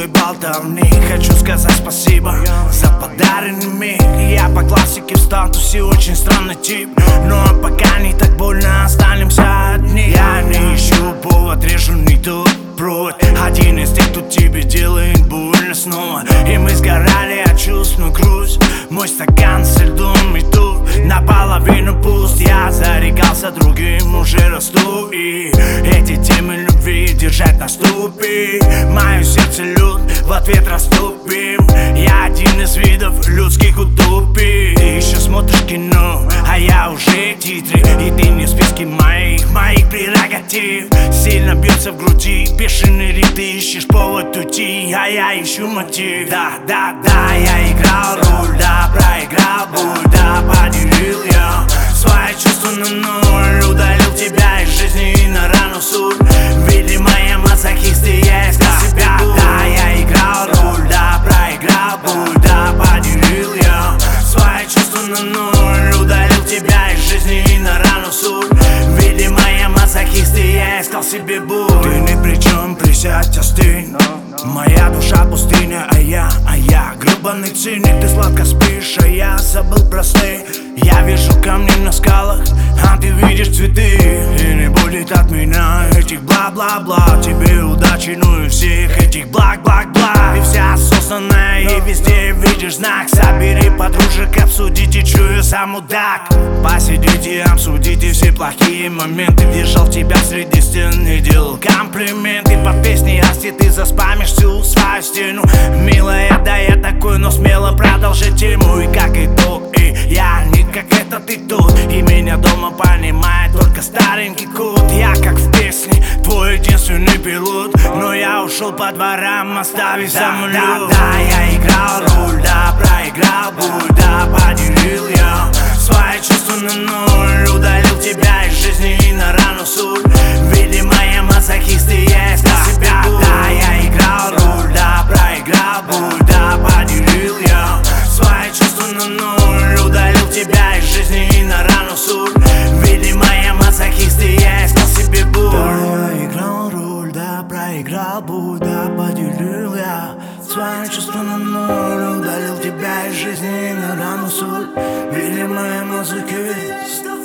твоей болтовни. Хочу сказать спасибо за подаренный миг. Я по классике в статусе очень странный тип, но пока не так больно, останемся одни. Я не ищу повод, режу не тот провод. Один из тех, кто тебе делает больно снова. И мы сгорали от чувств, но грусть. Мой стакан со льдом и тут наполовину пуст. Я зарекался другим, уже расту. И эти темы любви держать на ступе. Мое сердце лед, в ответ расступим. Я один из видов людских утопий. Ты еще смотришь кино, а я уже титры. И ты не в списке моих прерогатив. Сильно бьется в груди бешеный ритм. Ты ищешь повод уйти, а я ищу мотив. Да, я играл роль, да, проиграл боль, да, поделил я свои чувства на ноль. Удалил тебя из жизни и на рану соль. Видимо, я мазохист, и я искал себя. Да, я играл роль, да, проиграл боль, да, поделил я свои чувства на ноль. Удалил тебя из жизни и на рану соль. Видимо, я мазохист, и я искал себе боль. Ты ни при чем, присядь, остынь. Моя душа пустыня, а я гребаный циник. Ты сладко спишь, а я забыл про сны. Я вижу камни на скалах, а ты видишь цветы. И не будет от меня этих бла-бла-бла. Тебе удачи, ну и всех этих благ-благ-благ. Ты вся осознанная и везде видишь знак. Собери подружек, обсудите, чую сам мудак. Посидите, обсудите все плохие моменты. Держал тебя среди стен и делал комплименты. Под песни Асти ты заспамишь всю свою стену. Милая, да я такой, но смело продолжи тему. И как итог, я не как это ты тут. И меня дома понимает только старенький кот. Я как в песне, твой единственный пилот. Но я ушел по дворам, оставив самолет. Да, я играл роль, да, проиграл боль, да, поделил я свои чувства на ноль. Удалил тебя из жизни и на рану соль. Видимо, я мазохист, и я искал себя. Да, я играл роль, да, проиграл боль, да, поделил я свои чувства на ноль. Удалил тебя из жизни и на рану соль. Видимо, я мазохист, и я искал себе боль. Да, я играл роль, да, проиграл боль, да, поделил я свои чувства на ноль. Удалил тебя из жизни и на рану соль. Видимо, я мазохист.